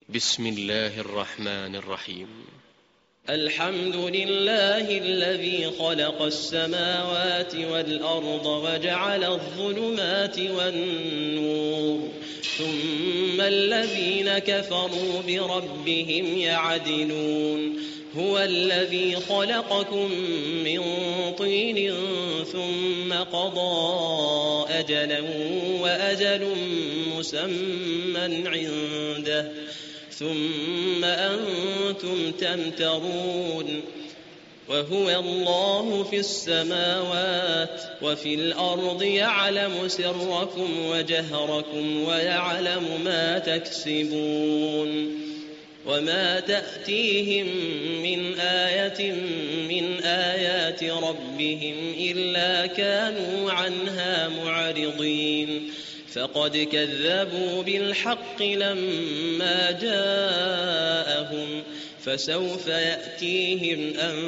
بسم الله الرحمن الرحيم. الحمد لله الذي خلق السماوات والأرض وجعل الظلمات والنور ثم الذين كفروا بربهم يعدلون. هو الذي خلقكم من طين ثم قضى أجلا وأجل مسمى عنده ثم أنتم تمترون. وهو الله في السماوات وفي الأرض يعلم سركم وجهركم ويعلم ما تكسبون. وما تأتيهم من آية من آيات ربهم إلا كانوا عنها معرضين. فقد كذبوا بالحق لما جاءهم فسوف يأتيهم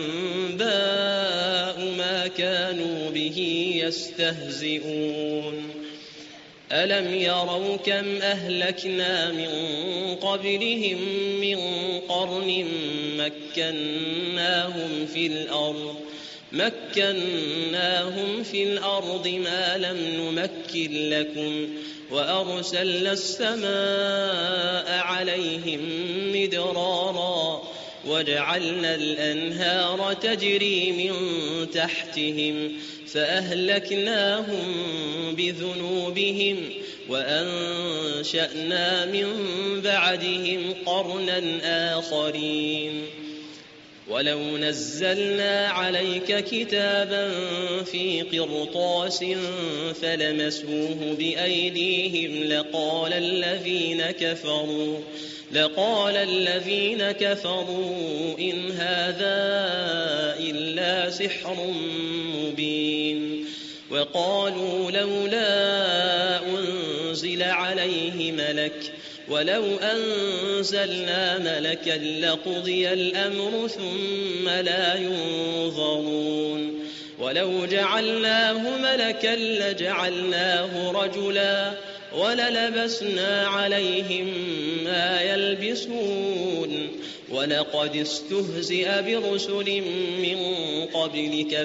أنباء ما كانوا به يستهزئون. ألم يروا كم أهلكنا من قبلهم من قرن مكناهم في الأرض ما لم نمكن لكم وأرسلنا السماء عليهم مدرارا وجعلنا الأنهار تجري من تحتهم فأهلكناهم بذنوبهم وأنشأنا من بعدهم قرنا آخرين. ولو نزلنا عليك كتابا في قرطاس فلمسوه بأيديهم لقال الذين كفروا إن هذا إلا سحر مبين. وقالوا لولا أنزل عليه ملك ولو أنزلنا ملكا لقضي الأمر ثم لا ينظرون. ولو جعلناه ملكا لجعلناه رجلا وللبسنا عليهم ما يلبسون. ولقد استهزئ برسل من قبلك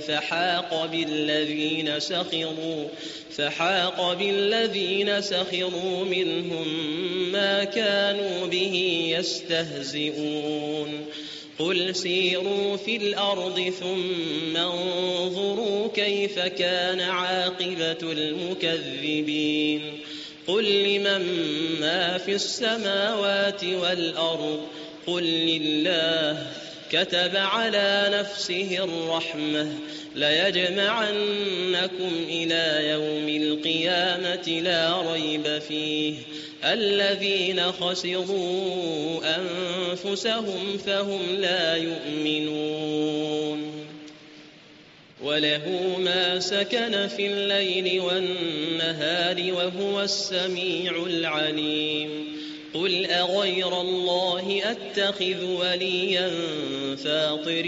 فحاق بالذين سخروا منهم ما كانوا به يستهزئون. قل سيروا في الأرض ثم انظروا كيف كان عاقبة المكذبين. قل لمن ما في السماوات والأرض قل لله كتب على نفسه الرحمة ليجمعنكم إلى يوم القيامة لا ريب فيه الذين خسروا أنفسهم فهم لا يؤمنون. وله ما سكن في الليل والنهار وهو السميع العليم. قل أغير الله أتخذ وليا فاطر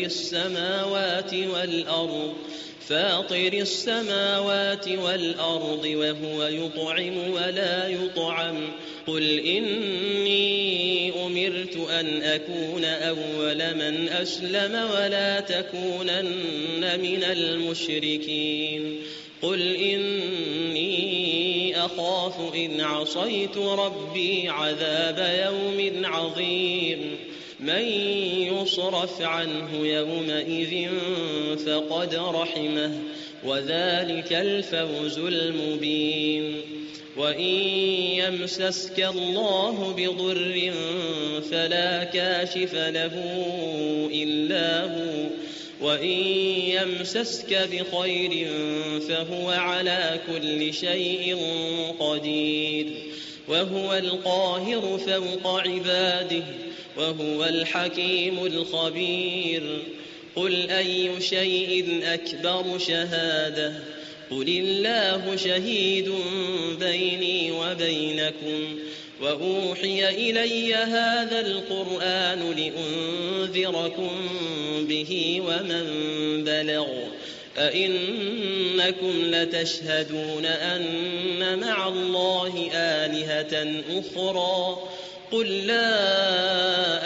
السماوات والأرض وهو يطعم ولا يطعم. قل إني أمرت أن أكون أول من أسلم ولا تكونن من المشركين. قل إني أخاف إن عصيت ربي عذاب يوم عظيم. من يصرف عنه يومئذ فقد رحمه وذلك الفوز المبين. وإن يمسسك الله بضر فلا كاشف له إلا هو وإن يمسسك بخير فهو على كل شيء قدير. وهو القاهر فوق عباده وهو الحكيم الخبير. قل أي شيء أكبر شهادة قل الله شهيد بيني وبينكم. وأوحي إلي هذا القرآن لأنذركم به ومن بلغ أئنكم لتشهدون أن مع الله آلهة أخرى قل لا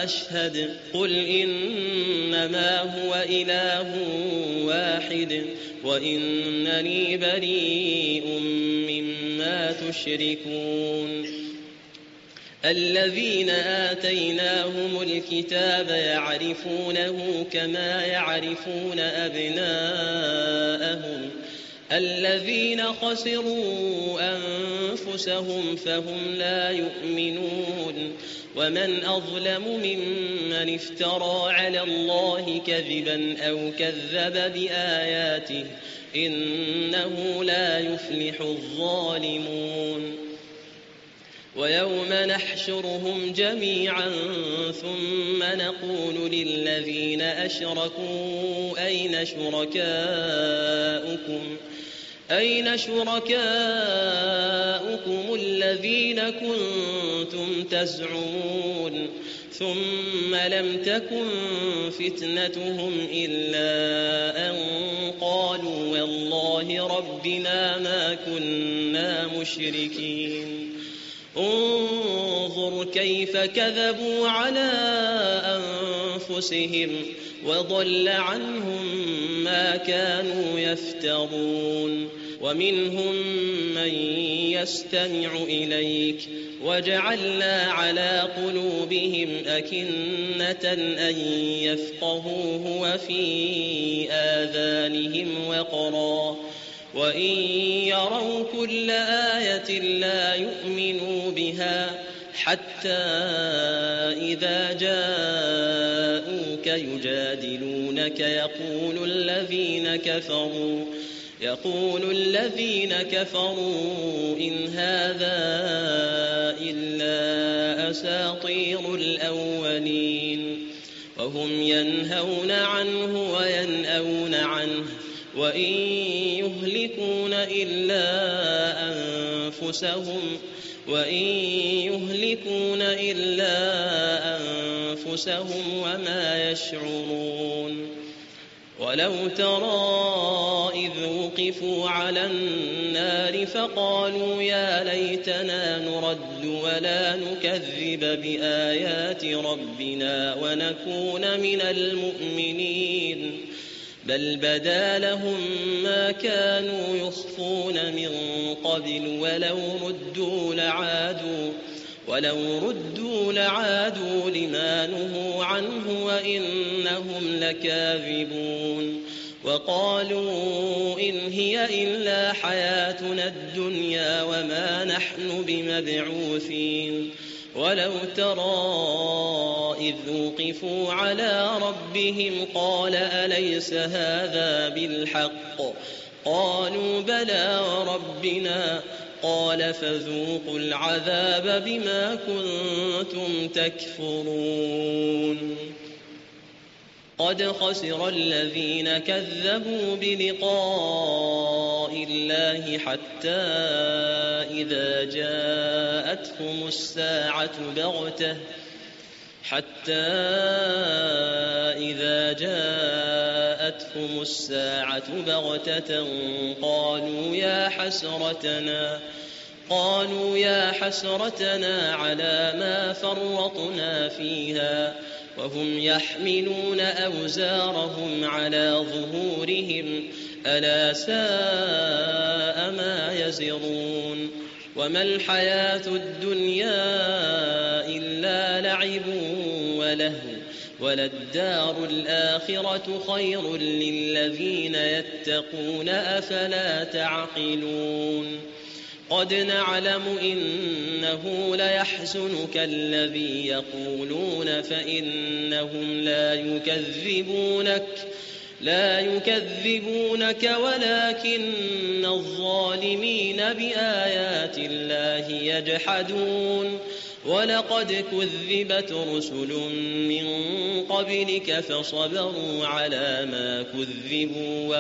أشهد قل إنما هو إله واحد وإنني بريء مما تشركون الذين آتيناهم الكتاب يعرفونه كما يعرفون أبناءهم الذين خسروا أنفسهم فهم لا يؤمنون ومن أظلم ممن افترى على الله كذبا أو كذب بآياته إنه لا يفلح الظالمون ويوم نحشرهم جميعا ثم نقول للذين أشركوا أين شركاؤكم الذين كنتم تزعمون ثم لم تكن فتنتهم إلا أن قالوا والله ربنا ما كنا مشركين انظر كيف كذبوا على أنفسهم وضل عنهم ما كانوا يفترون ومنهم من يستمع إليك وجعلنا على قلوبهم أكنة أن يفقهوه وفي آذانهم وقرا وإن يروا كل آية لا يؤمنوا بها حتى إذا جاءوك يجادلونك يقول الذين كفروا إن هذا إلا أساطير الأولين وهم ينهون عنه وينأون عنه وإن يهلكون إلا أنفسهم وما يشعرون ولو ترى إذ وقفوا على النار فقالوا يا ليتنا نرد ولا نكذب بآيات ربنا ونكون من المؤمنين بل بدا لهم ما كانوا يخفون من قبل ولو ردوا لعادوا لما نهوا عنه وإنهم لكاذبون وقالوا إن هي إلا حياتنا الدنيا وما نحن بمبعوثين ولو ترى إذ وقفوا على ربهم قال أليس هذا بالحق قالوا بلى وربنا قال فذوقوا العذاب بما كنتم تكفرون قد خسر الذين كذبوا بلقاء الله حتى إذا جاءتهم الساعة بغتة قالوا يا حسرتنا على ما فرطنا فيها وهم يحملون أوزارهم على ظهورهم ألا ساء ما يزرون وما الحياة الدنيا إلا لعب ولهو وللدار الآخرة خير للذين يتقون أفلا تعقلون قد نعلم إنه ليحزنك الذي يقولون فإنهم لا يكذبونك ولكن الظالمين بآيات الله يجحدون ولقد كذبت رسل من قبلك فصبروا على ما كذبوا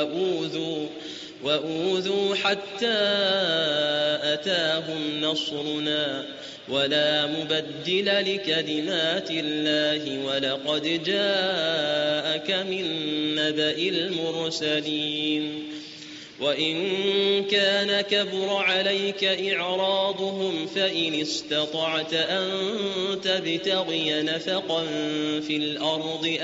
وأوذوا حتى أتاهم نصرنا ولا مبدل لكلمات الله ولقد جاءك من نبأ المرسلين وإن كان كبر عليك إعراضهم فإن استطعت أن تبتغي نفقا في الأرض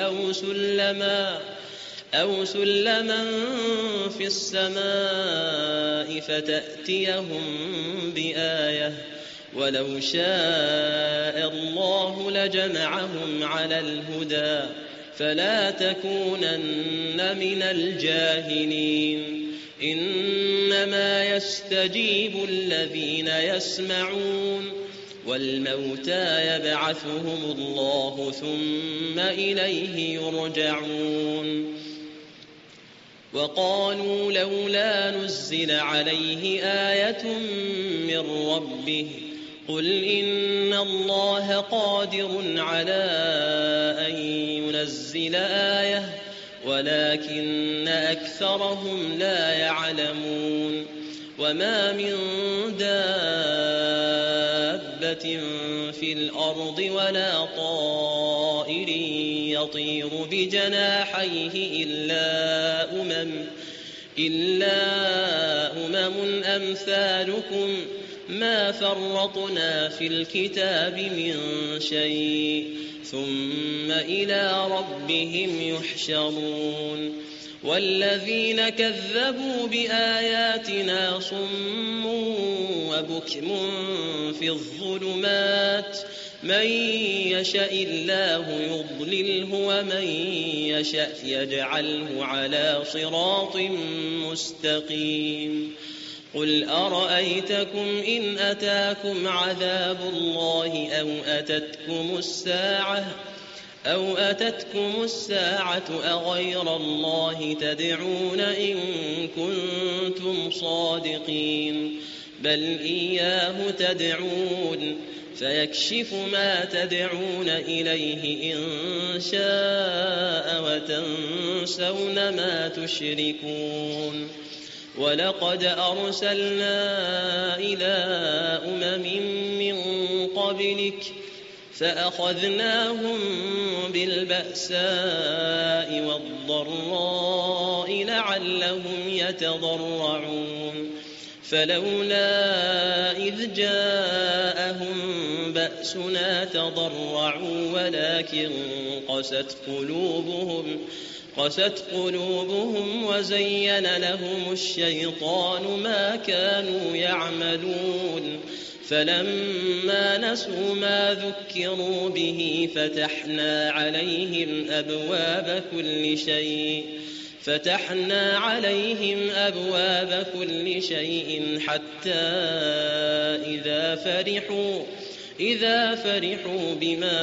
أو سلما في السماء فتأتيهم بآية ولو شاء الله لجمعهم على الهدى فلا تكونن من الجاهلين إنما يستجيب الذين يسمعون والموتى يبعثهم الله ثم إليه يرجعون وقالوا لولا نزل عليه آية من ربه قل إن الله قادر على أن ينزل آية ولكن أكثرهم لا يعلمون وما من دابة في الأرض ولا طائر يطير بجناحيه إلا أمم أمثالكم ما فرطنا في الكتاب من شيء ثم إلى ربهم يحشرون والذين كذبوا بآياتنا صم وبكم في الظلمات من يشاء الله يضلله ومن يشاء يجعله على صراط مستقيم قل أرأيتكم إن أتاكم عذاب الله أو أتتكم الساعة أغير الله تدعون إن كنتم صادقين بل إياه تدعون فيكشف ما تدعون إليه إن شاء وتنسون ما تشركون ولقد أرسلنا إلى من قبلك فأخذناهم بالبأساء والضراء لعلهم يتضرعون فلولا إذ جاءهم بأسنا تضرعوا ولكن قست قلوبهم وزين لهم الشيطان ما كانوا يعملون فلما نسوا ما ذكروا به فتحنا عليهم أبواب كل شيء حتى إذا فرحوا بما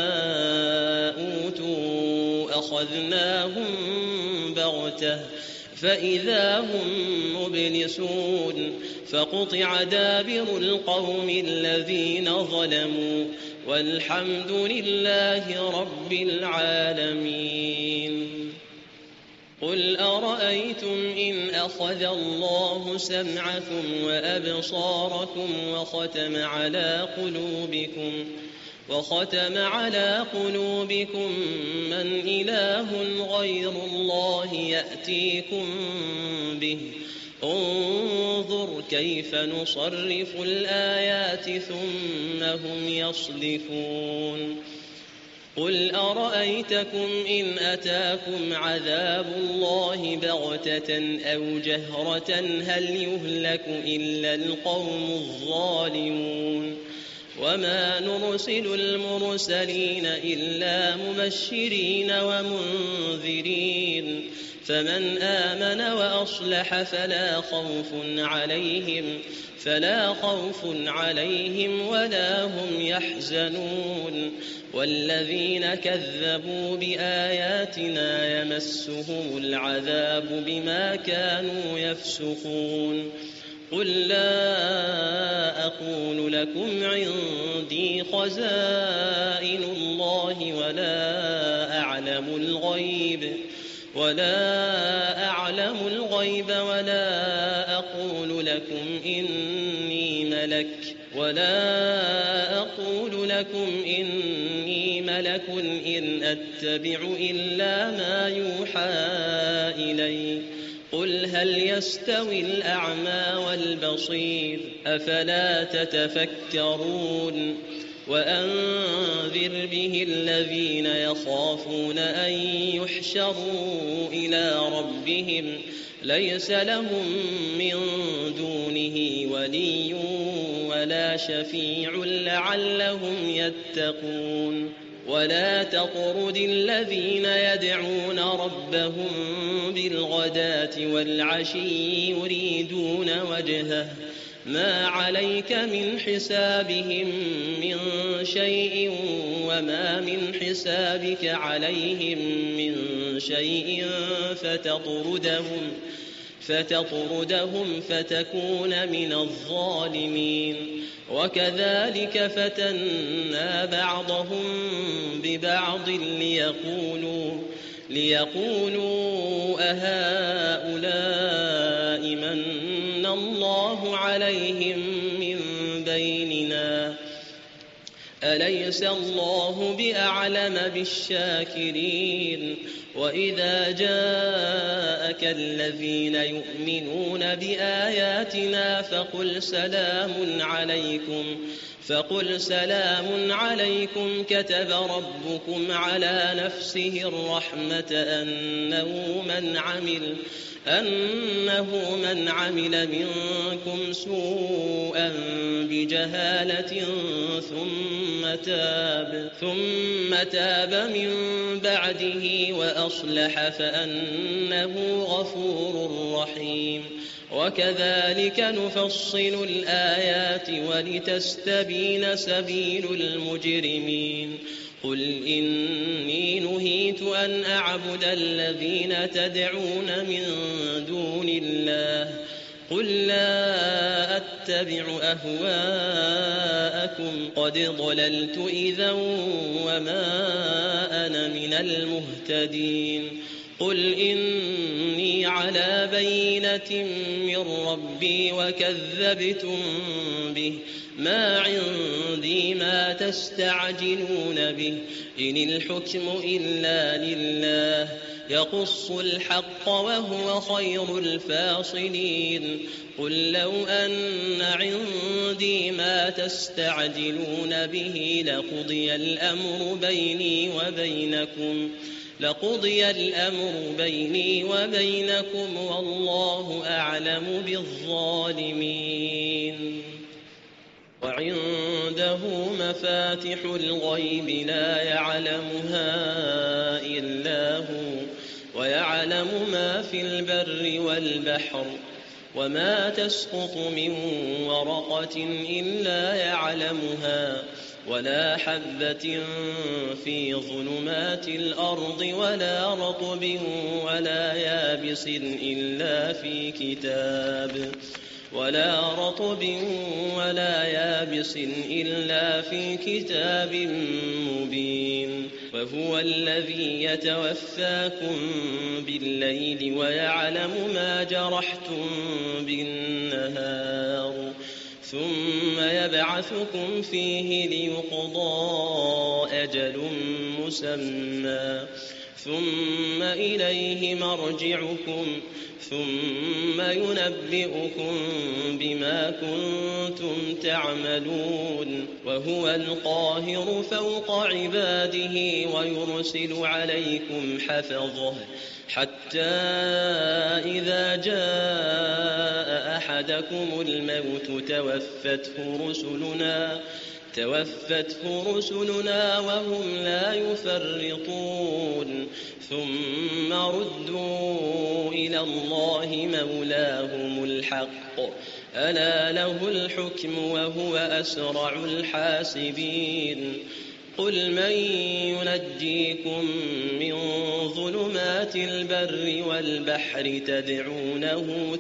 أوتوا أخذناهم بغتة فإذا هم مبلسون فقطع دابر القوم الذين ظلموا والحمد لله رب العالمين قل أرأيتم إن أخذ الله سمعكم وأبصاركم وختم على قلوبكم من إله غير الله يأتيكم به انظر كيف نصرف الآيات ثم هم يصدفون قل أرأيتكم إن أتاكم عذاب الله بغتة أو جهرة هل يهلك إلا القوم الظالمون وما نرسل المرسلين إلا مبشرين ومنذرين فمن آمن وأصلح فلا خوف عليهم ولا هم يحزنون والذين كذبوا بآياتنا يمسهم العذاب بما كانوا يفسقون قل لا أقول لكم عندي خزائن الله ولا أعلم الغيب ولا أقول لكم إني ملك إن أتبع إلا ما يوحى إلي قل هل يستوي الأعمى والبصير أفلا تتفكرون وأنذر به الذين يخافون أن يحشروا إلى ربهم ليس لهم من دونه ولي ولا شفيع لعلهم يتقون ولا تطرد الذين يدعون ربهم بالغداة والعشي يريدون وجهه ما عليك من حسابهم من شيء وما من حسابك عليهم من شيء فتطردهم فتكون من الظالمين وكذلك فتنا بعضهم ببعض ليقولوا أهؤلاء من الله عليهم من بيننا أليس الله بأعلم بالشاكرين وإذا جاءك الذين يؤمنون بآياتنا فقل سلام عليكم كتب ربكم على نفسه الرحمة أنه من عمل منكم سوءا بجهالة ثم تاب من بعده وأصلح فأنه غفور رحيم وكذلك نفصل الآيات ولتستبين سبيل المجرمين قل إني نهيت أن أعبد الذين تدعون من دون الله قل لا أتبع أهواءكم قد ضللت إذا وما أنا من المهتدين قل إني على بينة من ربي وكذبتم به ما عندي ما تستعجلون به إن الحكم إلا لله يقص الحق وهو خير الفاصلين قل لو أن عندي ما تستعجلون به لقضي الأمر بيني وبينكم والله أعلم بالظالمين وعنده مفاتح الغيب لا يعلمها إلا هو ويعلم ما في البر والبحر وما تسقط من ورقة إلا يعلمها ولا حبة في ظلمات الأرض ولا رطب ولا يابس إلا في كتاب مبين وهو الذي يتوفاكم بالليل ويعلم ما جرحتم بالنهار ثم يبعثكم فيه ليقضى أجل مسمى ثم إليه مرجعكم ثم ينبئكم بما كنتم تعملون وهو القاهر فوق عباده ويرسل عليكم حفظه حتى إذا جاء أحدكم الموت توفته رسلنا وهم لا يفرطون ثم ردوا إلى الله مولاهم الحق ألا له الحكم وهو أسرع الحاسبين قل من ينجيكم من ظلمات البر والبحر تدعونه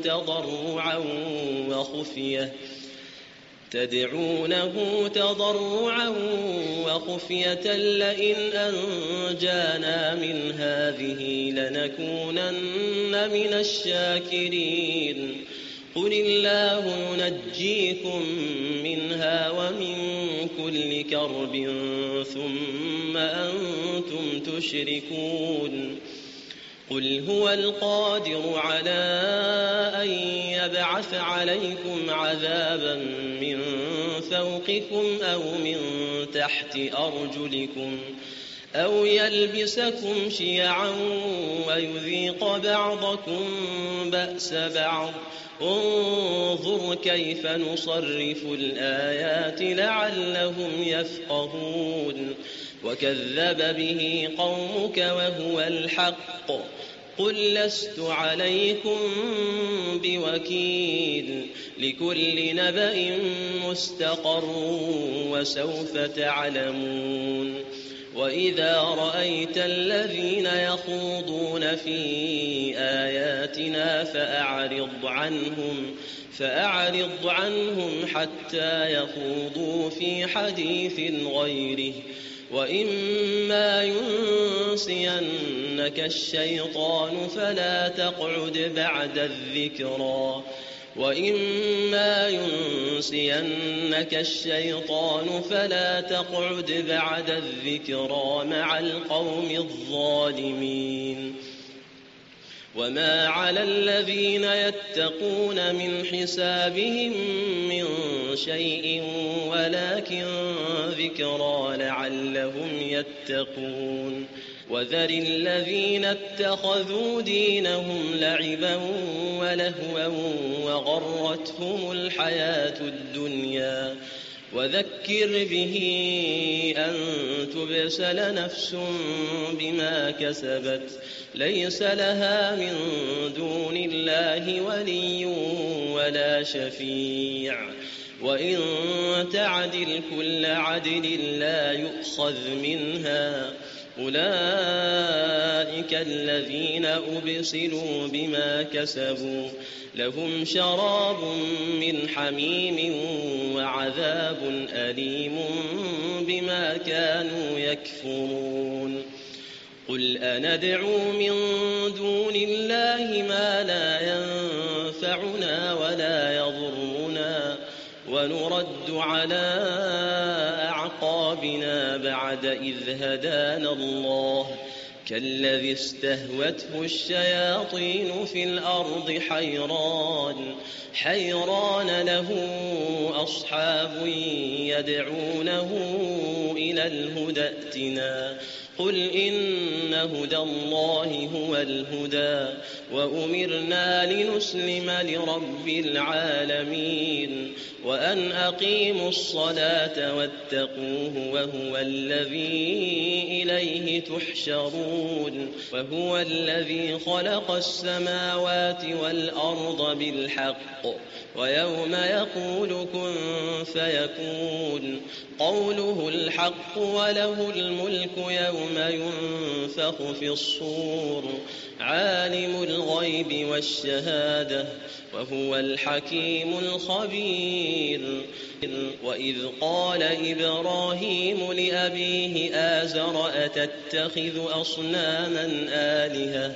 تضرعا وخفية لئن أنجانا من هذه لنكونن من الشاكرين قل الله ينجيكم منها ومن كل كرب ثم أنتم تشركون قل هو القادر على أن يبعث عليكم عذابا من فوقكم أو من تحت أرجلكم أو يلبسكم شيعا ويذيق بعضكم بأس بعض انظر كيف نصرف الآيات لعلهم يفقهون وكذب به قومك وهو الحق قل لست عليكم بوكيل لكل نبأ مستقر وسوف تعلمون وإذا رأيت الذين يخوضون في آياتنا فأعرض عنهم حتى يخوضوا في حديث غيره وإما ينسينك الشيطان فلا تقعد بعد الذكرى مع القوم الظالمين وما على الذين يتقون من حسابهم من شيء ولكن ذكرى لعلهم يتقون وذر الذين اتخذوا دينهم لعبا ولهوا وغرتهم الحياة الدنيا وذكر به أن تبسل نفس بما كسبت ليس لها من دون الله ولي ولا شفيع وإن تعدل كل عدل لا يؤخذ منها أولئك الذين أبسلوا بما كسبوا لهم شراب من حميم وعذاب أليم بما كانوا يكفرون قل أندعو من دون الله ما لا ينفعنا ولا يضرنا ونرد على أعقابنا بعد إذ هدانا الله كالذي استهوته الشياطين في الأرض حيران له أصحاب يدعونه إلى الهدى ائتنا قل إن هدى الله هو الهدى وأمرنا لنسلم لرب العالمين وأن أقيموا الصلاة واتقوه وهو الذي إليه تحشرون وهو الذي خلق السماوات والأرض بالحق ويوم يقول كن فيكون قوله الحق وله الملك يوم ينفخ في الصور عالم الغيب والشهادة وهو الحكيم الخبير وإذ قال إبراهيم لأبيه آزر أتتخذ أصناما آلهة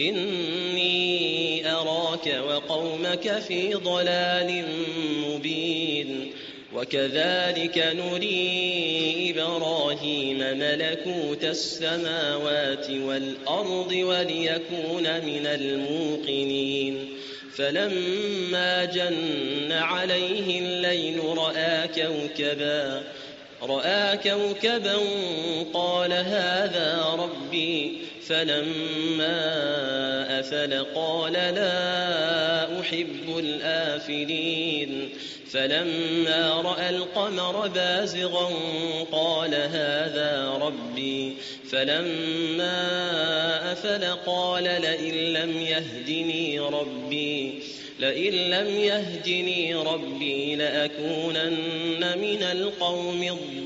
إني أراك وقومك في ضلال مبين وكذلك نري إبراهيم ملكوت السماوات والأرض وليكون من الموقنين فلما جن عليه الليل رأى كوكبا قال هذا ربي فلما أفل قال لا أحب الآفلين فلما رأى القمر بازغا قال هذا ربي فلما أفل قال لئن لم يهدني ربي لأكونن من القوم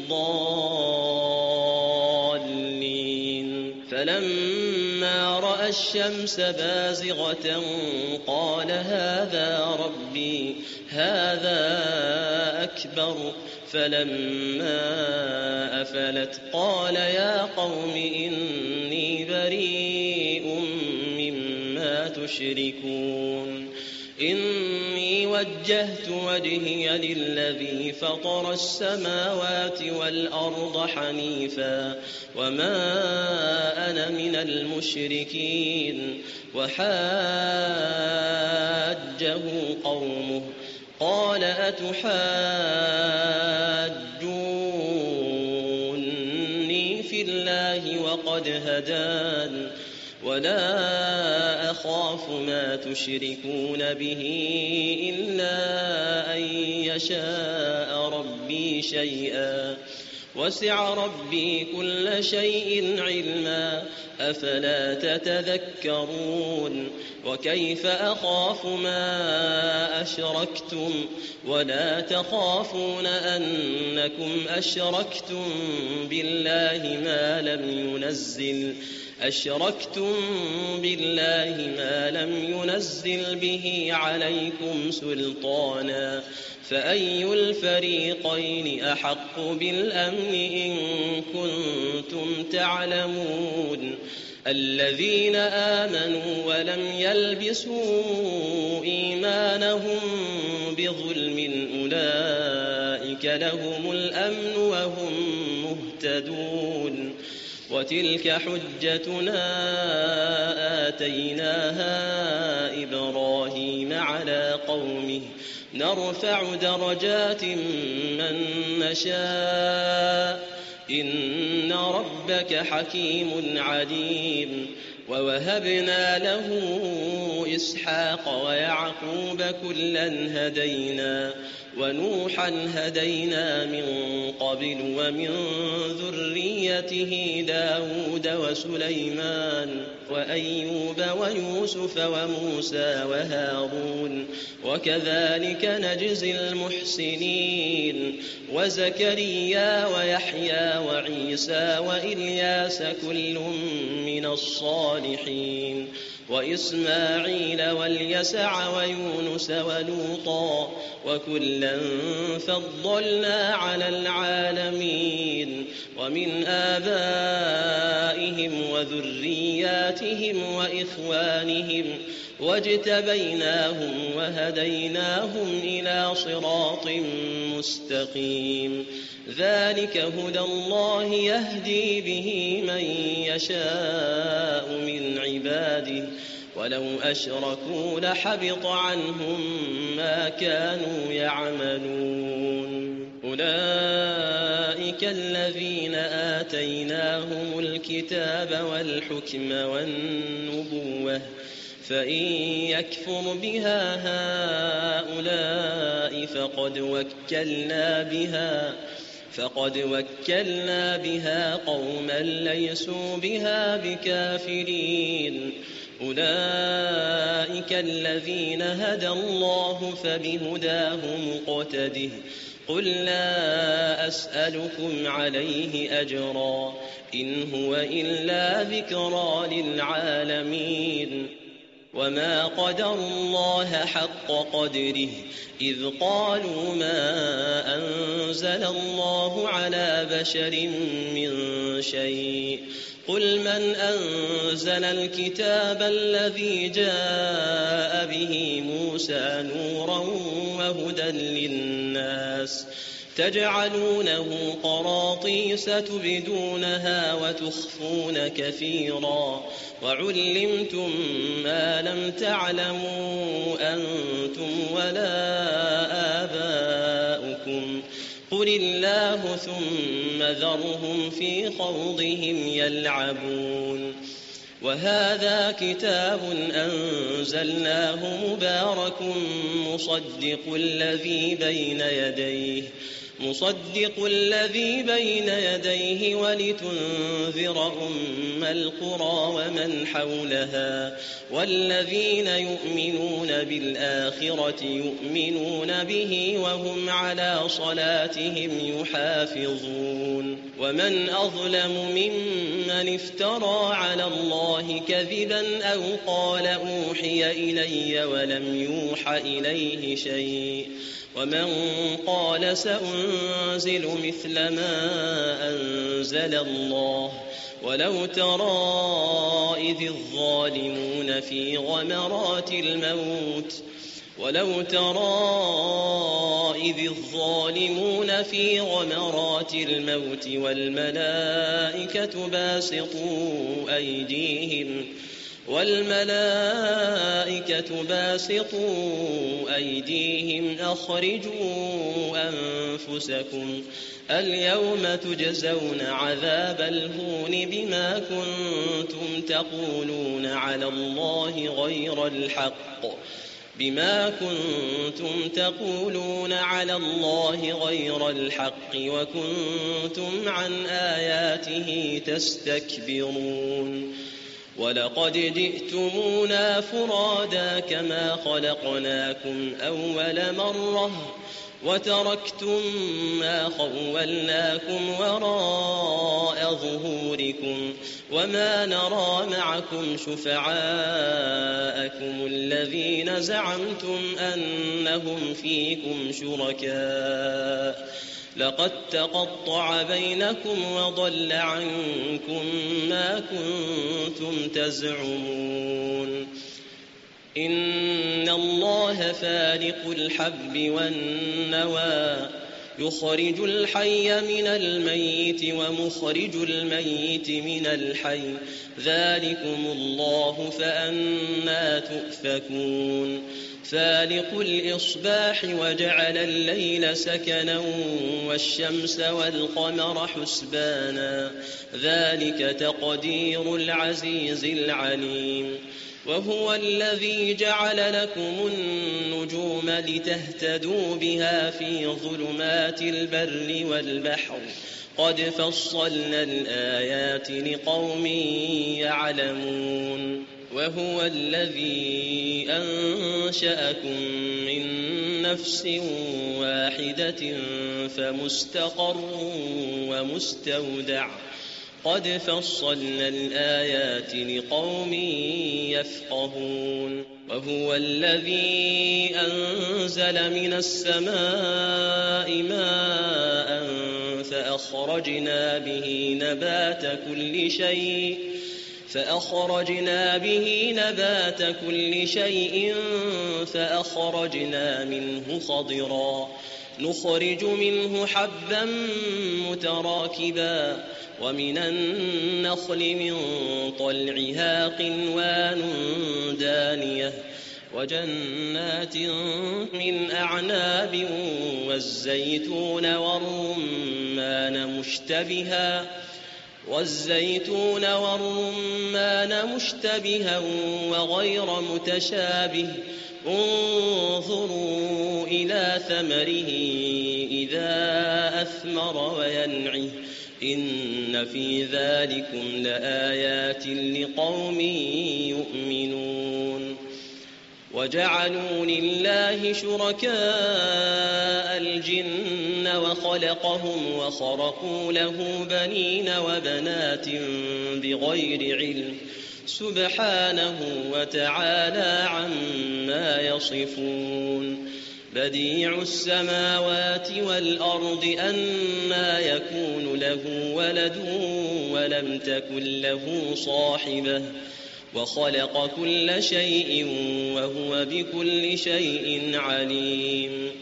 الضالين فلما رأى الشمس بازغة قال هذا ربي هذا أكبر فلما أفلت قال يا قوم إني بريء مما تشركون إني وجهت وجهي للذي فطر السماوات والأرض حنيفا وما كان من المشركين وحاجه قومه قال أتحاجوني في الله وقد هدان ولا أخاف ما تشركون به إلا أن يشاء ربي شيئا وسع ربي كل شيء علما أفلا تتذكرون وكيف أخاف ما أشركتم ولا تخافون أنكم أشركتم بالله ما لم ينزل به عليكم سلطانا فأي الفريقين أحق بالأمن إن كنتم تعلمون الذين آمنوا ولم يلبسوا إيمانهم بظلم أولئك لهم الأمن وهم مهتدون وتلك حجتنا آتيناها إبراهيم على قومه نرفع درجات من نشاء إن ربك حكيم عليم ووهبنا له إسحاق ويعقوب كلا هدينا ونوحا هدينا من قبل ومن ذريته داود وسليمان وأيوب ويوسف وموسى وهارون وكذلك نجزي المحسنين وزكريا ويحيى وعيسى وإلياس كل من الصالحين وإسماعيل واليسع ويونس ولوطا وكلا فضلنا على العالمين ومن آبائهم وذرياتهم وإخوانهم واجتبيناهم وهديناهم إلى صراط مستقيم ذلك هدى الله يهدي به من يشاء من عباده ولو أشركوا لحبط عنهم ما كانوا يعملون أولئك الذين آتيناهم الكتاب والحكم والنبوة فإن يكفر بها هؤلاء فقد وكلنا بها قوما ليسوا بها بكافرين أولئك الذين هدى الله فبهداه مقتده قل لا أسألكم عليه أجرا إن هو إلا ذكرى للعالمين وما قدروا الله حق قدره إذ قالوا ما أنزل الله على بشر من شيء قل من أنزل الكتاب الذي جاء به موسى نورا وهدى للناس تجعلونه قراطيس تبدونها وتخفون كثيرا وعلمتم ما لم تعلموا أنتم ولا آباؤكم قل الله ثم ذرهم في خوضهم يلعبون وهذا كتاب أنزلناه مبارك مصدق الذي بين يديه ولتنذر أم القرى ومن حولها والذين يؤمنون بالآخرة يؤمنون به وهم على صلاتهم يحافظون ومن أظلم ممن افترى على الله كذبا أو قال أوحي إلي ولم يوح إليه شيء ومن قال سأنزل مثل ما أنزل الله ولو ترى إذ الظالمون في غمرات الموت ولو ترى إذ الظالمون في غمرات الموت والملائكة باسطوا أيديهم أخرجوا أنفسكم اليوم تجزون عذاب الهون بما كنتم تقولون على الله غير الحق وكنتم عن آياته تستكبرون ولقد جئتمونا فرادا كما خلقناكم أول مرة وتركتم ما خولناكم وراء ظهوركم وما نرى معكم شفعاءكم الذين زعمتم أنهم فيكم شركاء لقد تقطع بينكم وضل عنكم ما كنتم تزعمون إن الله فالق الحب والنوى يخرج الحي من الميت ومخرج الميت من الحي ذلكم الله فأنى تؤفكون فالق الإصباح وجعل الليل سكنا والشمس والقمر حسبانا ذلك تقدير العزيز العليم وهو الذي جعل لكم النجوم لتهتدوا بها في ظلمات البر والبحر قد فصلنا الآيات لقوم يعلمون وهو الذي أنشأكم من نفس واحدة فمستقر ومستودع قد فصلنا الآيات لقوم يفقهون وهو الذي أنزل من السماء ماء فأخرجنا به نبات كل شيء فأخرجنا منه خضرا نخرج منه حبا متراكبا ومن النخل من طلعها قنوان دانية وجنات من أعناب والزيتون والرمان مشتبها وغير متشابه انظروا إلى ثمره إذا أثمر وينعه إن في ذلكم لآيات لقوم يؤمنون وجعلوا لله شركاء الجن وخلقهم وخرقوا له بنين وبنات بغير علم سبحانه وتعالى عما يصفون بديع السماوات والأرض أنى يكون له ولد ولم تكن له صاحبة وخلق كل شيء وهو بكل شيء عليم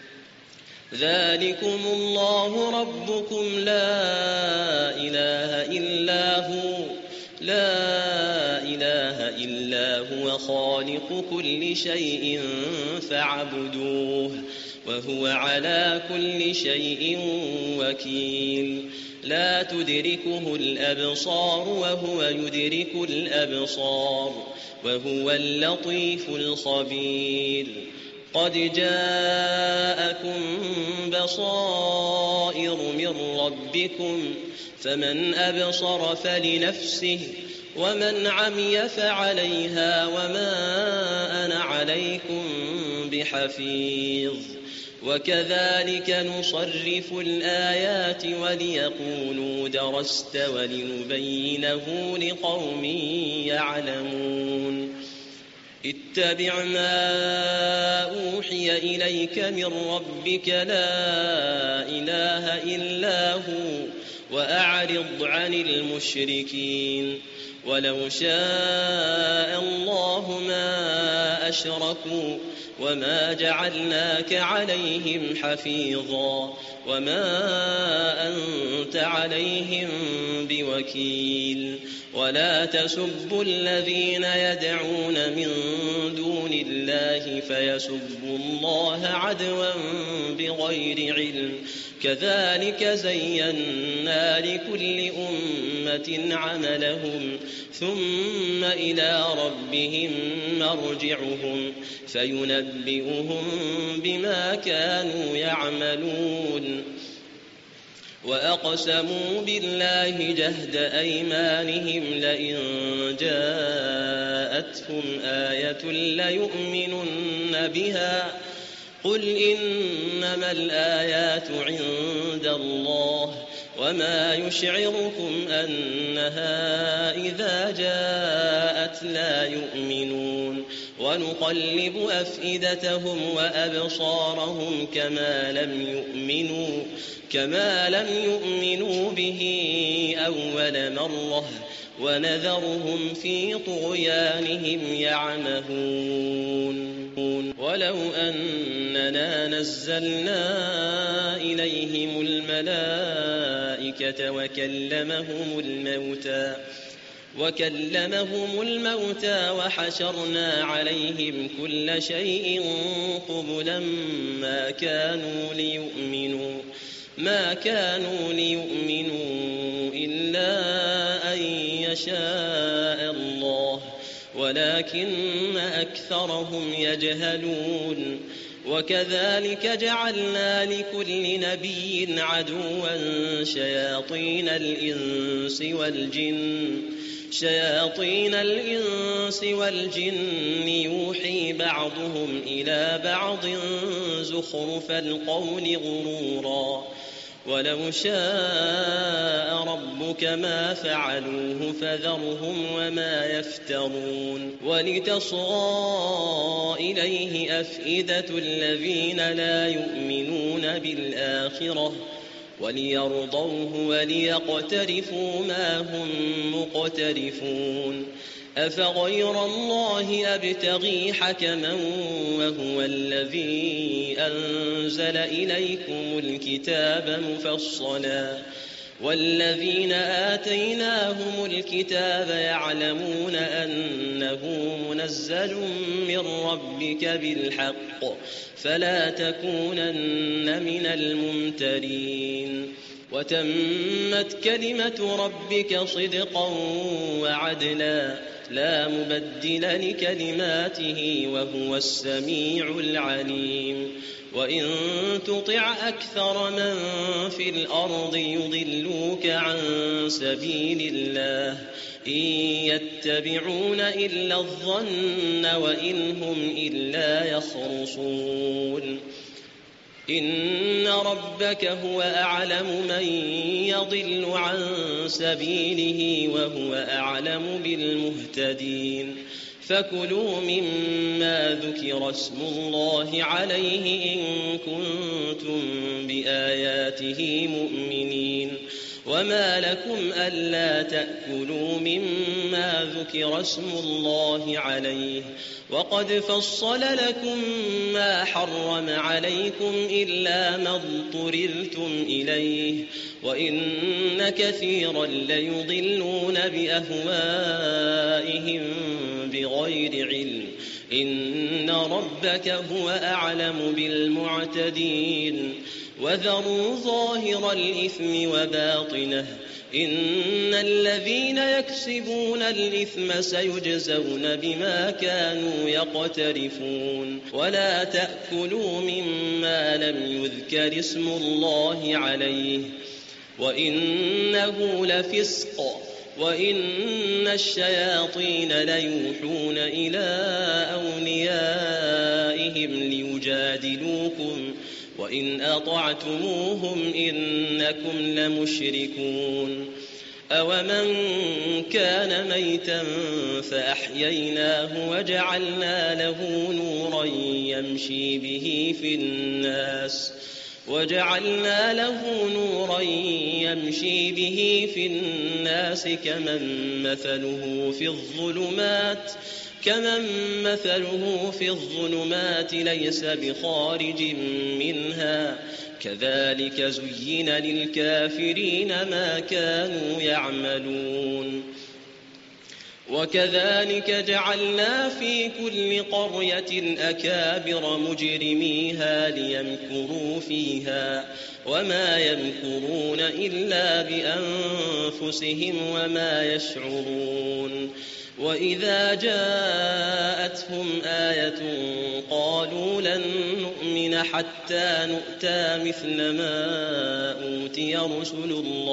ذلكم الله ربكم لا إله إلا هو خالق كل شيء فاعبدوه وهو على كل شيء وكيل لا تدركه الأبصار وهو يدرك الأبصار وهو اللطيف الخبير قد جاءكم بصائر من ربكم فمن أبصر فلنفسه ومن عمي فعليها وما أنا عليكم بحفيظ وكذلك نصرف الآيات وليقولوا درست ولنبينه لقوم يعلمون اتبع ما أوحي إليك من ربك لا إله إلا هو وأعرض عن المشركين ولو شاء الله ما أشركوا وما جعلناك عليهم حفيظا وما أنت عليهم بوكيل ولا تسبوا الذين يدعون من دون الله فيسبوا الله عدوا بغير علم كذلك زينا لكل أمة عملهم ثم إلى ربهم مرجعهم فينبئهم بما كانوا يعملون وأقسموا بالله جهد أيمانهم لئن جاءتهم آية ليؤمنن بها قل إنما الآيات عند الله وما يشعركم أنها إذا جاءت لا يؤمنون ونقلب أفئدتهم وأبصارهم كما لم يؤمنوا به أول مرة ونذرهم في طغيانهم يعمهون ولو أننا نزلنا إليهم الملائكة وكلمهم الموتى وحشرنا عليهم كل شيء قبلا ما كانوا ليؤمنوا إلا أن يشاء الله ولكن أكثرهم يجهلون وكذلك جعلنا لكل نبي عدوا شياطين الإنس والجن يوحي بعضهم إلى بعض زخرف القول غرورا ولو شاء ربك ما فعلوه فذرهم وما يفترون ولتصغى إليه أفئدة الذين لا يؤمنون بالآخرة وليرضوه وليقترفوا ما هم مقترفون أفغير الله أبتغي حكما وهو الذي أنزل إليكم الكتاب مفصلا والذين آتيناهم الكتاب يعلمون أنه منزل من ربك بالحق فلا تكونن من الممترين وتمت كلمة ربك صدقا وعدلا لا مبدل لكلماته وهو السميع العليم وإن تطع أكثر من في الأرض يضلوك عن سبيل الله إن يتبعون إلا الظن وإن هم إلا يخرصون إن ربك هو أعلم من يضل عن سبيله وهو أعلم بالمهتدين فكلوا مما ذكر اسم الله عليه إن كنتم بآياته مؤمنين وما لكم ألا تأكلوا مما ذكر اسم الله عليه وقد فصل لكم ما حرم عليكم إلا ما اضطررتم إليه وإن كثيرا ليضلون بأهوائهم بغير علم إن ربك هو أعلم بالمعتدين وذروا ظاهر الإثم وباطنه إن الذين يكسبون الإثم سيجزون بما كانوا يقترفون ولا تأكلوا مما لم يذكر اسم الله عليه وإنه لفسق وإن الشياطين ليوحون إلى أوليائهم ليجادلوكم وإن أطعتموهم إنكم لمشركون أومن كان ميتا فأحييناه وجعلنا له نورا يمشي به في الناس وجعلنا له نورا يمشي به في الناس كمن مثله في الظلمات ليس بخارج منها كذلك زين للكافرين ما كانوا يعملون وكذلك جعلنا في كل قرية أكابر مجرميها ليمكروا فيها وما يمكرون إلا بأنفسهم وما يشعرون وإذا جاءتهم آية قالوا لن نؤمن حتى نؤتى مثل ما أوتي رسل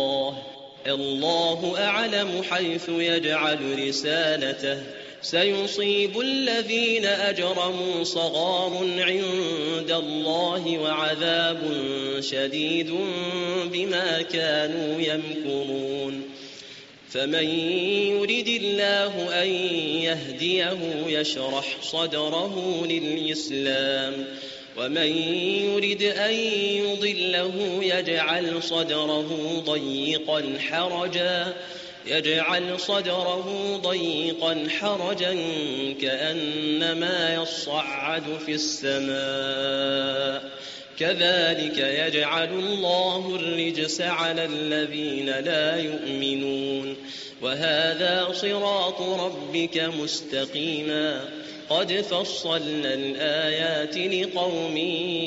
الله أعلم حيث يجعل رسالته سيصيب الذين أجرموا صغار عند الله وعذاب شديد بما كانوا يمكرون فمن يرد الله أن يهديه يشرح صدره للإسلام ومن يرد أن يضله يجعل صدره ضيقا حرجا كأنما يصعد في السماء كذلك يجعل الله الرجس على الذين لا يؤمنون وهذا صراط ربك مستقيما قد فصلنا الآيات لقوم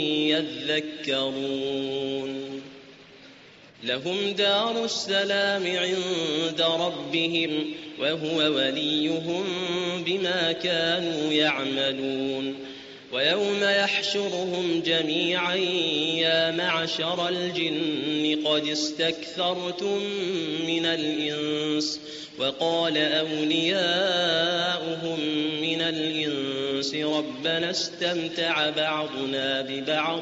يذكرون لهم دار السلام عند ربهم وهو وليهم بما كانوا يعملون ويوم يحشرهم جميعا يا معشر الجن قد استكثرتم من الإنس وقال أولياؤهم من الإنس ربنا استمتع بعضنا ببعض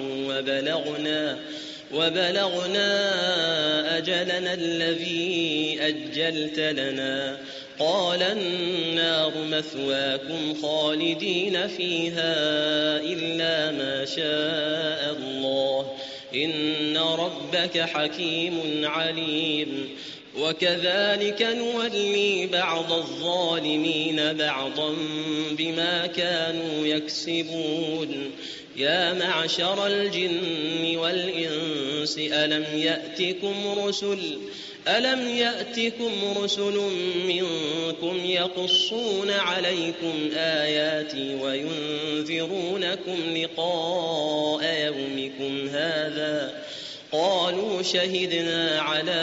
وبلغنا أجلنا الذي أجلت لنا قال النار مثواكم خالدين فيها إلا ما شاء الله إن ربك حكيم عليم وكذلك نولي بعض الظالمين بعضا بما كانوا يكسبون يا معشر الجن والإنس ألم يأتكم رسل منكم يقصون عليكم آياتي وينذرونكم لقاء يومكم هذا قالوا شهدنا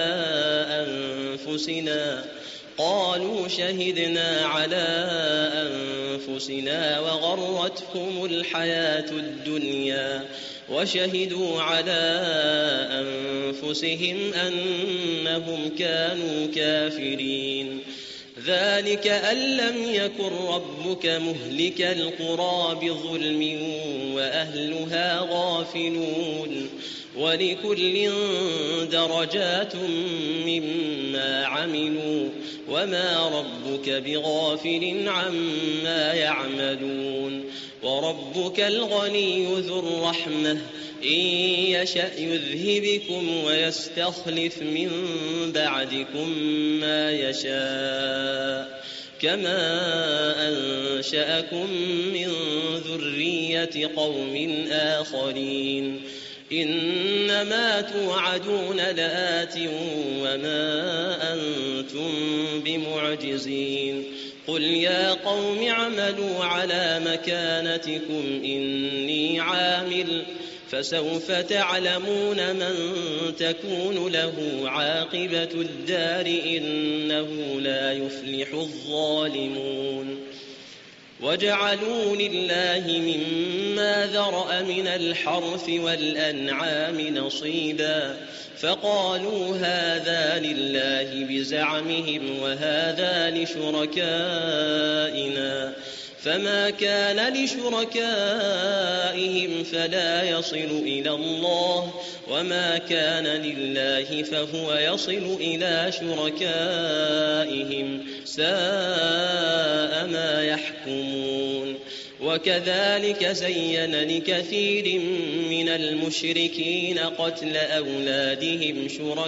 على أنفسنا وغرتهم الحياة الدنيا وشهدوا على أنفسهم أنهم كانوا كافرين ذلك أن لم يكن ربك مهلك القرى بظلم وأهلها غافلون ولكل درجات مما عملوا وما ربك بغافل عما يعملون وربك الغني ذو الرحمة إن يشأ يذهبكم ويستخلف من بعدكم ما يشاء كما أنشأكم من ذرية قوم آخرين إنما توعدون لآت وما أنتم بمعجزين قل يا قوم اعملوا على مكانتكم إني عامل فسوف تعلمون من تكون له عاقبة الدار إنه لا يفلح الظالمون وجعلوا لله مما ذرأ من الحرث والأنعام نصيبا فقالوا هذا لله بزعمهم وهذا لشركائنا فما كان لشركائهم فلا يصل إلى الله وما كان لله فهو يصل إلى شركائهم ساء ما يحكمون وكذلك زين لكثير من المشركين قتل أولادهم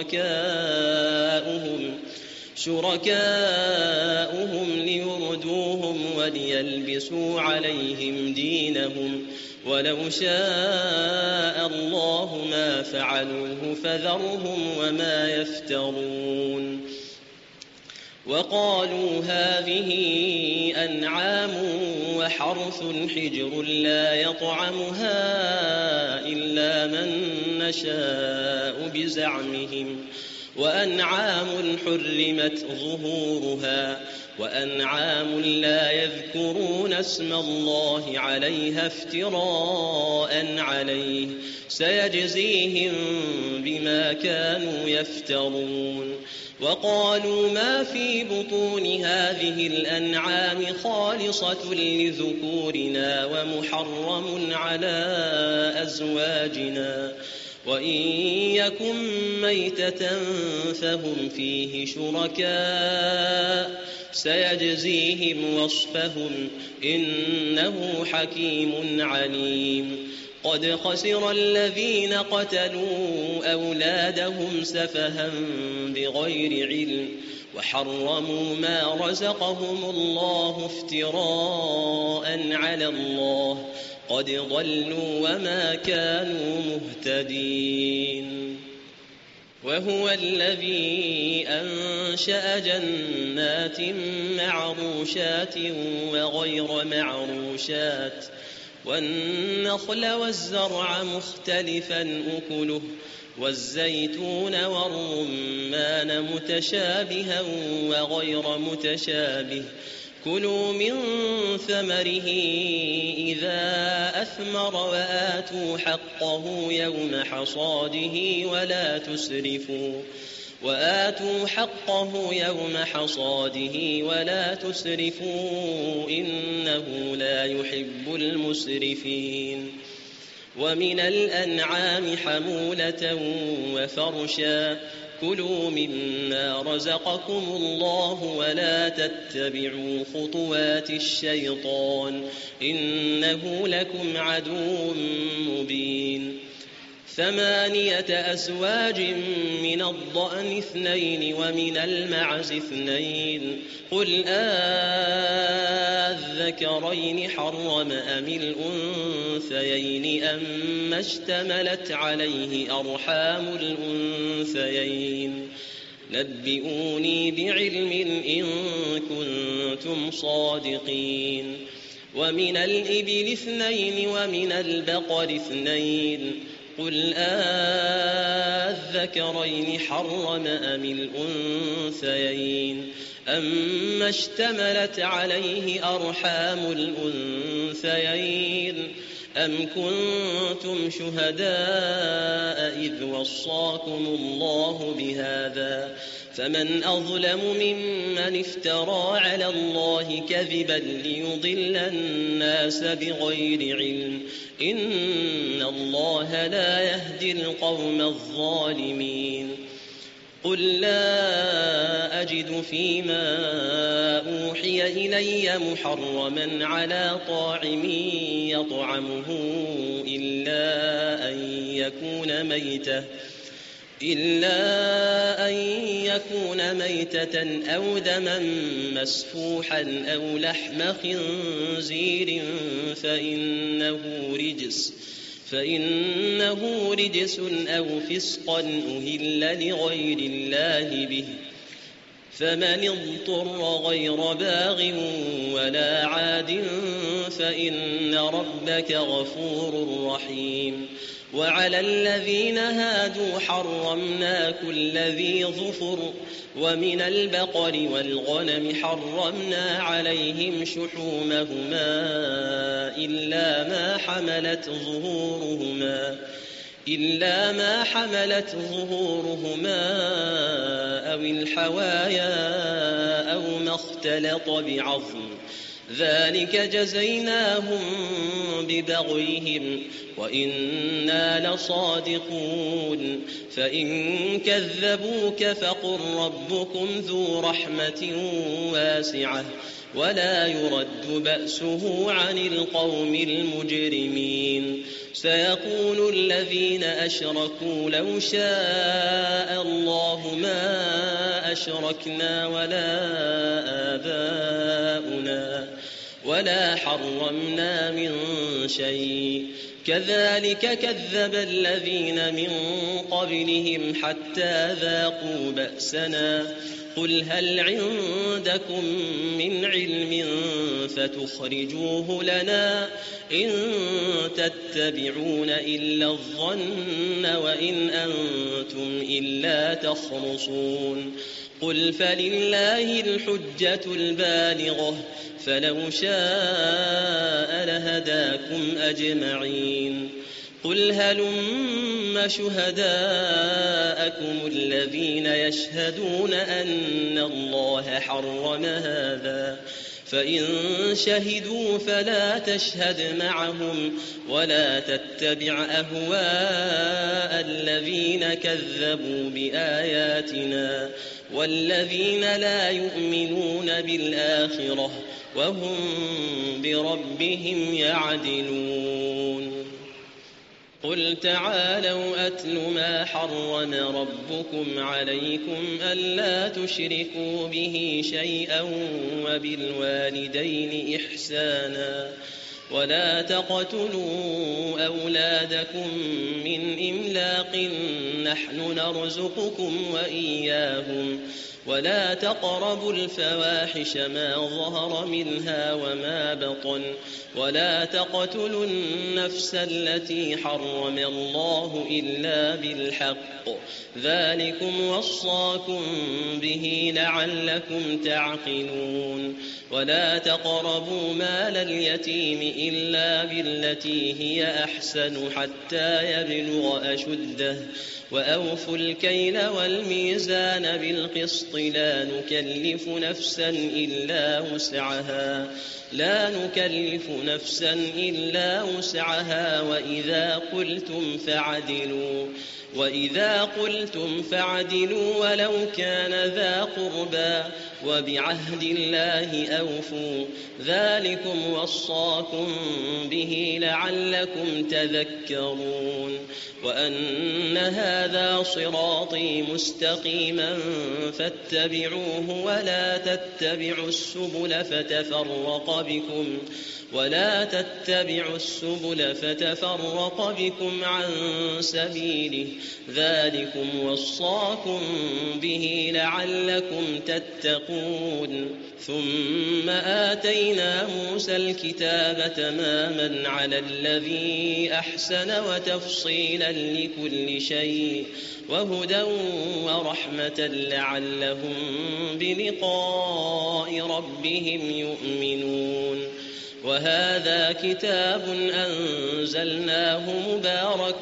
شركاؤهم ليردوهم وليلبسوا عليهم دينهم ولو شاء الله ما فعلوه فذرهم وما يفترون وقالوا هذه أنعام وحرث حجر لا يطعمها إلا من نشاء بزعمهم وأنعام حرمت ظهورها وأنعام لا يذكرون اسم الله عليها افتراء عليه سيجزيهم بما كانوا يفترون وقالوا ما في بطون هذه الأنعام خالصة لذكورنا ومحرم على أزواجنا وإن يكن ميتة فهم فيه شركاء سيجزيهم وصفهم إنه حكيم عليم قد خسر الذين قتلوا أولادهم سفها بغير علم وحرموا ما رزقهم الله افتراء على الله قد ضلوا وما كانوا مهتدين وهو الذي أنشأ جنات معروشات وغير معروشات والنخل والزرع مختلفا أكله والزيتون والرمان متشابها وغير متشابه كلوا من ثمره إذا أثمر وآتوا حقه يوم حصاده ولا تسرفوا إنه لا يحب المسرفين ومن الأنعام حمولة وفرشا كلوا مما رزقكم الله ولا تتبعوا خطوات الشيطان إنه لكم عدو مبين 8 أزواج من الضأن 2 ومن المعز 2 قل الذكرين حرم أم الأنثيين أما اشتملت عليه أرحام الأنثيين نبئوني بعلم إن كنتم صادقين ومن الإبل 2 ومن البقر 2 قل الذكرين حرم أم الأنثيين أما اشتملت عليه أرحام الأنثيين أم كنتم شهداء إذ وصاكم الله بهذا فمن أظلم ممن افترى على الله كذبا ليضل الناس بغير علم إن الله لا يهدي القوم الظالمين قل لا أجد فيما أوحي إلي محرما على طاعم يطعمه إلا أن يكون ميتة أو دما مسفوحا أو لحم خنزير فإنه رجس أو فسقا أهل لغير الله به فمن اضطر غير باغ ولا عاد فإن ربك غفور رحيم وعلى الذين هادوا حرمنا كل ذي ظفر ومن البقر والغنم حرمنا عليهم شحومهما إلا ما حملت ظهورهما أو الحوايا أو ما اختلط بعظم ذلك جزيناهم ببغيهم وإنا لصادقون فإن كذبوك فقل ربكم ذو رحمة واسعة ولا يرد بأسه عن القوم المجرمين سيقول الذين أشركوا لو شاء الله ما أشركنا ولا آباؤنا ولا حرمنا من شيء كذلك كذب الذين من قبلهم حتى ذاقوا بأسنا قل هل عندكم من علم فتخرجوه لنا إن تتبعون إلا الظن وإن أنتم إلا تخرصون قل فلله الحجة البالغة فلو شاء لهداكم أجمعين قل هلم شهداءكم الذين يشهدون أن الله حرم هذا فإن شهدوا فلا تشهد معهم ولا تتبع أهواء الذين كذبوا بآياتنا والذين لا يؤمنون بالآخرة وهم بربهم يعدلون قل تعالوا أتل ما حرم ربكم عليكم ألا تشركوا به شيئا وبالوالدين إحسانا ولا تقتلوا أولادكم من إملاق نحن نرزقكم وإياهم ولا تقربوا الفواحش ما ظهر منها وما بطن ولا تقتلوا النفس التي حرم الله إلا بالحق ذلكم وصاكم به لعلكم تعقلون ولا تقربوا مال اليتيم إلا بالتي هي أحسن حتى يبلغ أشده وأوفوا الكيل والميزان بالقسط لا نكلف نفسا إلا وسعها وإذا قلتم فاعدلوا ولو كان ذا قربى وبعهد الله أوفوا ذلكم وصاكم به لعلكم تذكرون وأن هذا صراطي مستقيما فاتبعوه ولا تتبعوا السبل فتفرق بكم عن سبيله ذلكم وصاكم به لعلكم تتقون ثم آتينا موسى الكتاب تماما على الذي أحسن وتفصيلا لكل شيء وهدى ورحمة لعلهم بلقاء ربهم يؤمنون وهذا كتاب أنزلناه مبارك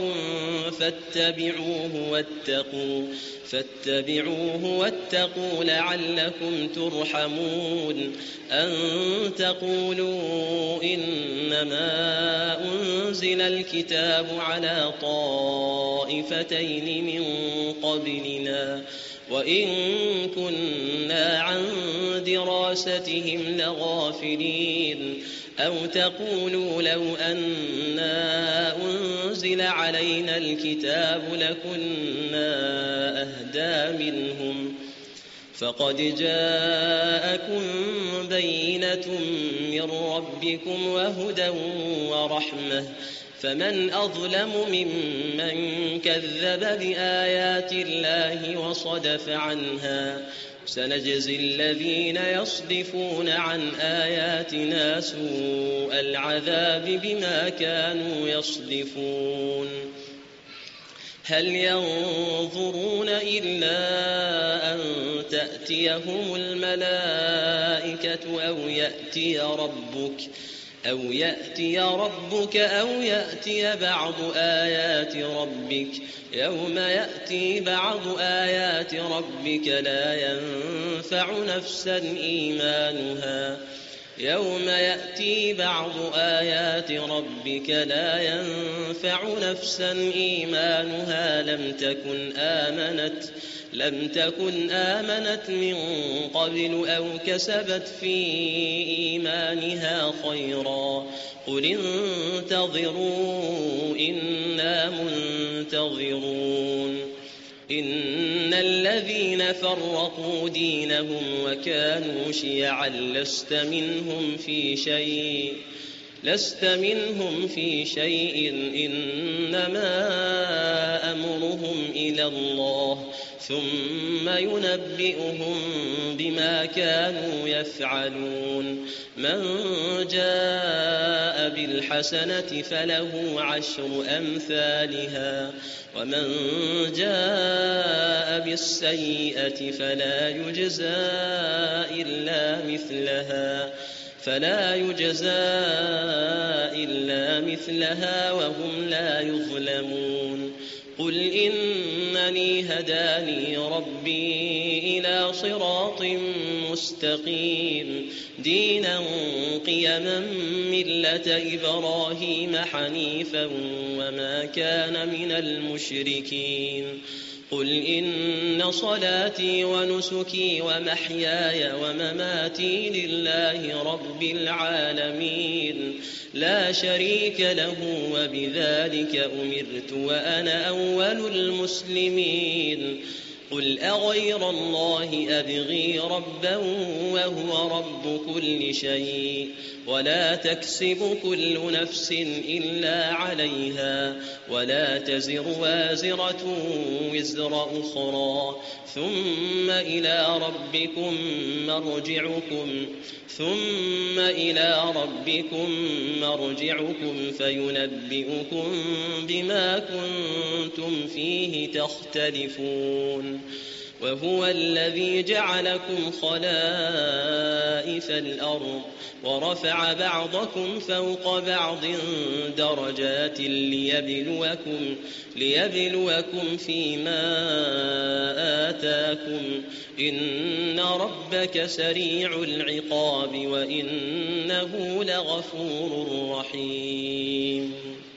فاتبعوه واتقوا لعلكم ترحمون أن تقولوا إنما أنزل الكتاب على طائفتين من قبلنا وإن كنا عن دراستهم لغافلين أو تقولوا لو أنا أنزل علينا الكتاب لكنا أهدى منهم فقد جاءكم بينة من ربكم وهدى ورحمة فمن أظلم ممن كذب بآيات الله وصدف عنها سنجزي الذين يصدفون عن آياتنا سوء العذاب بما كانوا يصدفون هل ينظرون إلا أن تأتيهم الملائكة أو يأتي ربك أو يأتي بعض آيات ربك يوم يأتي بعض آيات ربك لا ينفع نفسا يوم يأتي بعض آيات ربك لا ينفع نفسا إيمانها لم تكن آمنت من قبل أو كسبت في إيمانها خيرا قل انتظروا إنا منتظرون إن الذين فرقوا دينهم وكانوا شيعا لست منهم في شيء إنما أمرهم إلى الله ثم ينبئهم بما كانوا يفعلون من جاء بالحسنة فله 10 أمثالها ومن جاء بالسيئة فلا يجزى إلا مثلها وهم لا يظلمون قل إنني هداني ربي إلى صراط مستقيم دينا قيما ملة إبراهيم حنيفا وما كان من المشركين قل إن صلاتي ونسكي ومحياي ومماتي لله رب العالمين لا شريك له وبذلك أمرت وأنا أول المسلمين قل أغير الله أبغي ربا وهو رب كل شيء ولا تكسب كل نفس إلا عليها ولا تزر وازرة وزر أخرى ثم إلى ربكم مرجعكم فينبئكم بما كنتم فيه تختلفون وهو الذي جعلكم خلائف الأرض ورفع بعضكم فوق بعض درجات ليبلوكم فيما آتاكم إن ربك سريع العقاب وإنه لغفور رحيم